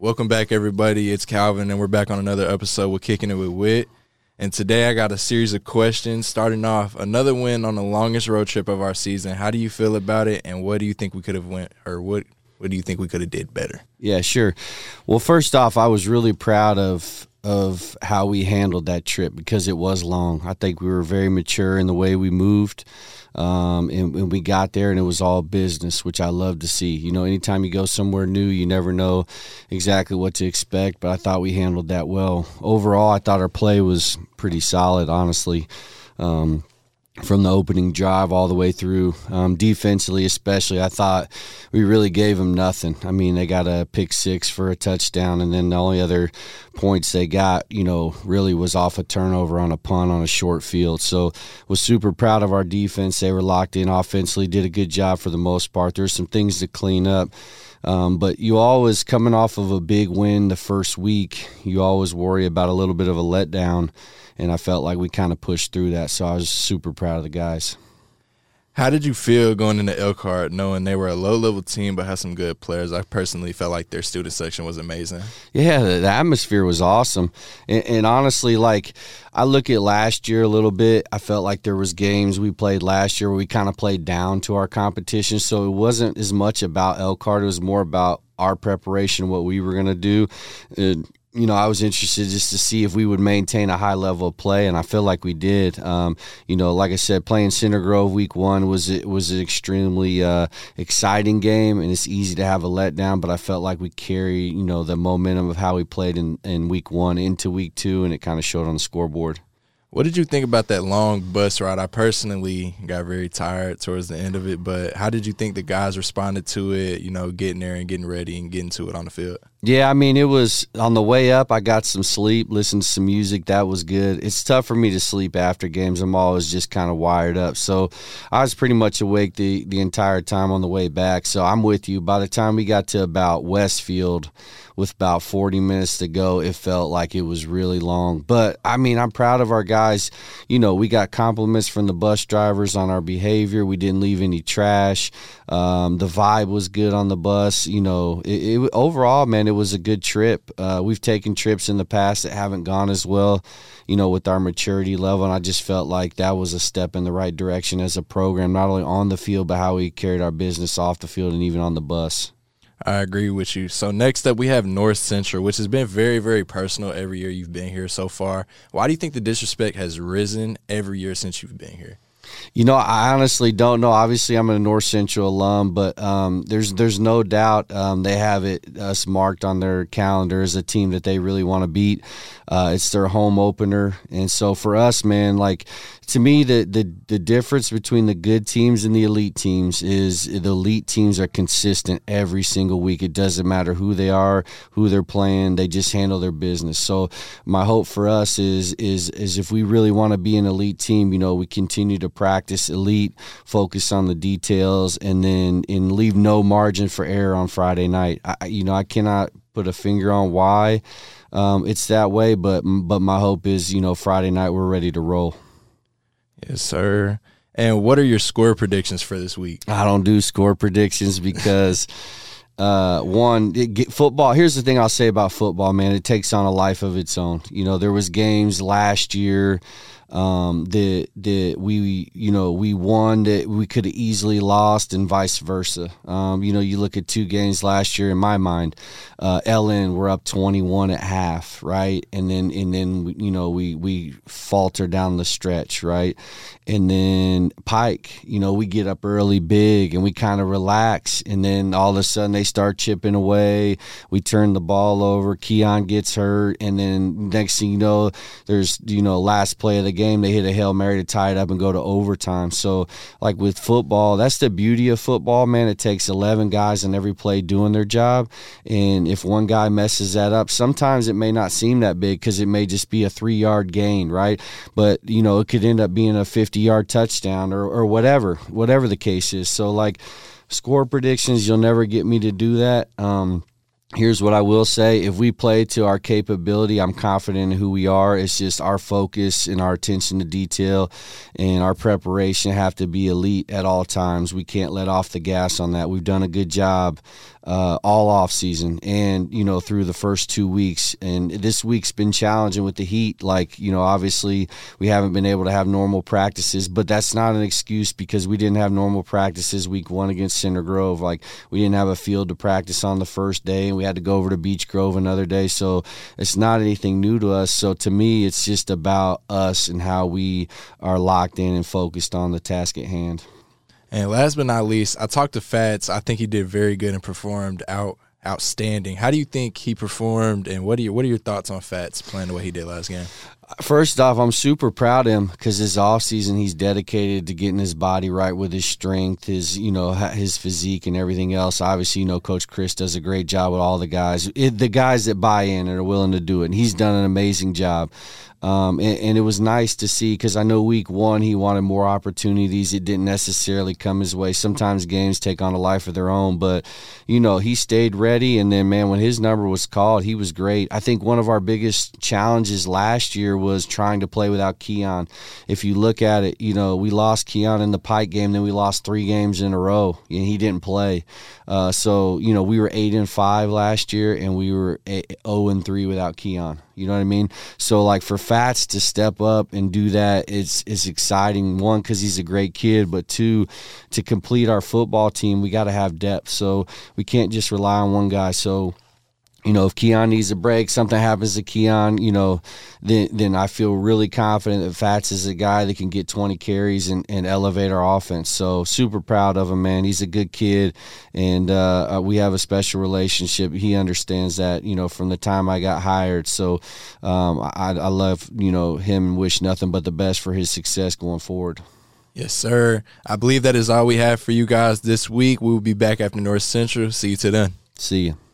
Welcome back, everybody. It's Calvin, and we're back on another episode with Kicking It With Wit. And today I got a series of questions. Starting off, another win on the longest road trip of our season. How do you feel about it, and what do you think we could have went, or what do you think we could have did better? Yeah, sure. Well, first off, I was really proud of how we handled that trip because it was long. I think we were very mature in the way we moved. And we got there and it was all business, which I love to see. You know, anytime you go somewhere new, you never know exactly what to expect, but I thought we handled that well. Overall, I thought our play was pretty solid, honestly. From the opening drive all the way through. Defensively especially, I thought we really gave them nothing. I mean, they got a pick six for a touchdown, and then the only other points they got, really was off a turnover on a punt on a short field. So was super proud of our defense. They were locked in offensively, did a good job for the most part. There's some things to clean up. But you always, coming off of a big win the first week, you always worry about a little bit of a letdown. And I felt like we kind of pushed through that, so I was super proud of the guys. How did you feel going into Elkhart knowing they were a low-level team but had some good players? I personally felt like their student section was amazing. Yeah, the atmosphere was awesome. And honestly, I look at last year a little bit. I felt like there was games we played last year where we kind of played down to our competition, so it wasn't as much about Elkhart. It was more about our preparation, what we were going to do. I was interested just to see if we would maintain a high level of play, and I feel like we did. Like I said, playing Center Grove week one was an extremely exciting game, and it's easy to have a letdown, but I felt like we carry, the momentum of how we played in week one into week two, and it kind of showed on the scoreboard. What did you think about that long bus ride? I personally got very tired towards the end of it, but how did you think the guys responded to it, getting there and getting ready and getting to it on the field? Yeah, I mean, it was on the way up, I got some sleep, listened to some music. That was good. It's tough for me to sleep after games. I'm always just kind of wired up. So I was pretty much awake the entire time on the way back. So I'm with you. By the time we got to about Westfield with about 40 minutes to go, it felt like it was really long. But, I mean, I'm proud of our guys. We got compliments from the bus drivers on our behavior. We didn't leave any trash. The vibe was good on the bus. Overall, man, it was a good trip. We've taken trips in the past that haven't gone as well, with our maturity level, and I just felt like that was a step in the right direction as a program, not only on the field, but how we carried our business off the field and even on the bus. I agree with you. So next up, we have North Central, which has been very, very personal every year you've been here so far. Why do you think the disrespect has risen every year since you've been here? I honestly don't know. Obviously, I'm a North Central alum, but there's no doubt they have us marked on their calendar as a team that they really want to beat. It's their home opener, and so for us, man, to me, the difference between the good teams and the elite teams is the elite teams are consistent every single week. It doesn't matter who they are, who they're playing; they just handle their business. So my hope for us is if we really want to be an elite team, we continue to practice elite, focus on the details, and leave no margin for error on Friday night. I cannot put a finger on why it's that way, but my hope is, Friday night we're ready to roll. Yes, sir. And what are your score predictions for this week? I don't do score predictions because football. Here's the thing I'll say about football, man. It takes on a life of its own. There was games last year that we won that we could have easily lost, and vice versa. You look at two games last year. In my mind, LN we're up 21 at half, right, and then we falter down the stretch, right, and then Pike, we get up early big and we kind of relax, and then all of a sudden they start chipping away. We turn the ball over. Keon gets hurt, and then next thing you know, there's last play of the game, they hit a Hail Mary to tie it up and go to overtime. So, with football, that's the beauty of football, man. It takes 11 guys in every play doing their job, and if one guy messes that up, sometimes it may not seem that big because it may just be a 3-yard gain, right? But, it could end up being a 50-yard touchdown or whatever the case is. So, score predictions, you'll never get me to do that. Here's what I will say. If we play to our capability, I'm confident in who we are. It's just our focus and our attention to detail and our preparation have to be elite at all times. We can't let off the gas on that. We've done a good job all off season and, you know, through the first 2 weeks. And this week's been challenging with the heat. Like, you know, obviously we haven't been able to have normal practices, but that's not an excuse because we didn't have normal practices week 1 against Center Grove. Like, we didn't have a field to practice on the first day, and we had to go over to Beech Grove another day. So it's not anything new to us. So to me, it's just about us and how we are locked in and focused on the task at hand. And last but not least, I talked to Fats. I think he did very good and performed outstanding. How do you think he performed, and what are your thoughts on Fats playing the way he did last game? First off, I'm super proud of him because his offseason, he's dedicated to getting his body right with his strength, his physique and everything else. Obviously, you know, Coach Chris does a great job with all the guys. The guys that buy in and are willing to do it, and he's done an amazing job. And it was nice to see because I know week 1 he wanted more opportunities. It didn't necessarily come his way. Sometimes games take on a life of their own, but, you know, he stayed ready. And then, man, when his number was called, he was great. I think one of our biggest challenges last year was trying to play without Keon. If you look at it, you know, we lost Keon in the Pike game, then we lost 3 games in a row, and he didn't play. So, you know, we were 8-5 last year, and we were 0-3 without Keon. You know what I mean? So, like, for Fats to step up and do that, it's exciting. 1, because he's a great kid, but 2, to complete our football team, we got to have depth. So we can't just rely on one guy. So, you know, if Keon needs a break, something happens to Keon, you know, then I feel really confident that Fats is a guy that can get 20 carries and elevate our offense. So super proud of him, man. He's a good kid, and we have a special relationship. He understands that, you know, from the time I got hired. So I love, you know, him and wish nothing but the best for his success going forward. Yes, sir. I believe that is all we have for you guys this week. We will be back after North Central. See you till then. See you.